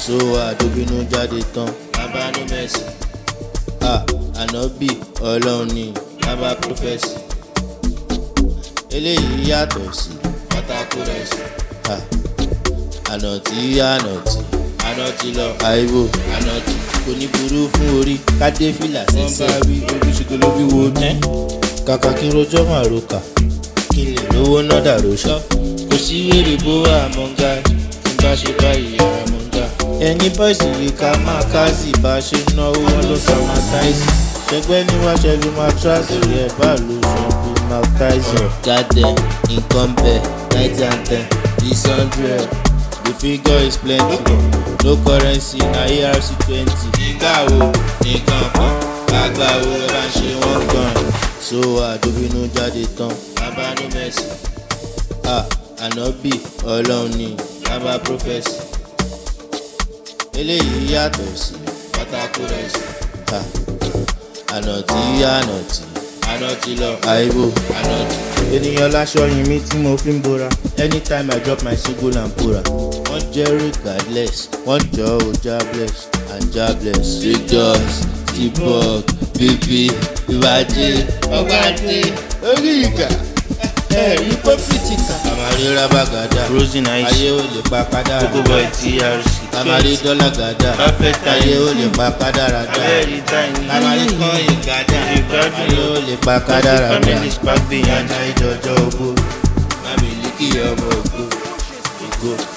so àdóbínú jáde tán bàbá no mercy. Ànábì ọlọ́run ni bàbá prọfẹ̀sì. Eléyìí yàtọ̀ sí pátákó rẹ̀ sí. Ànàtì lọ àìwò ànàtì kò ní burú fún orí kádé fìlà sẹ́sẹ́. wọ́n bá rí ojúṣe ló bí wo ní. kàkà kí n rojọ́ màrúkà kí n lè lówó náà dàrú ṣọ́. kò sí èrè bó àmọ́ngá tí n bá ṣe báyìí ara mọ́ngá. ẹni bọ́ìsì yìí ká máa káàsì bá ṣe náwó wọn ló sọ máa táìsì. ṣẹgbẹ́ ní wá ṣẹlú máa tíráàsì rẹ̀ bá ló sọ bí máa táìsì. gádẹ nǹkan bẹ̀ 90 and 10 is 100. The figure is plenty, no currency na ERC20. Nígbà wo nìkan kan, àgbà wo ẹ bá ń ṣe wọ́n gan. So àdóbínú jáde tán, bàbá no mercy. Ànábì ọlọ́run ni bàbá prọfẹ̀sì. Eléyìí yàtọ̀ sí pátákó rẹ̀ sí. Ànàtì lọ àìbò ànàtì. Ènìyàn láṣọ yìn mí tí mo fi ń bora. Anytime I drop my single and pura. Wọ́n jẹ́ regardless, wọ́n jọ ò jobless and jobless. Victus, T-Bug, bíbí, ìbàjẹ́, ọgbàdé, orí ìgbà. Ẹ̀rí pọ́fìtìkà. Àmàrí rábàgàdà. Rosin Ice. Ayé ò lè pa kádàrá. Kókó boy TRC. Àmàrí dọ́là gàdà. Ayé ò lè pa kádàrá dà. Àmàrí kan ìgàdà. Ayé ò lè pa kádàrá dà. Yàtà ìjọjọ́ ògbó. Màmí líkì ọmọ ògbó.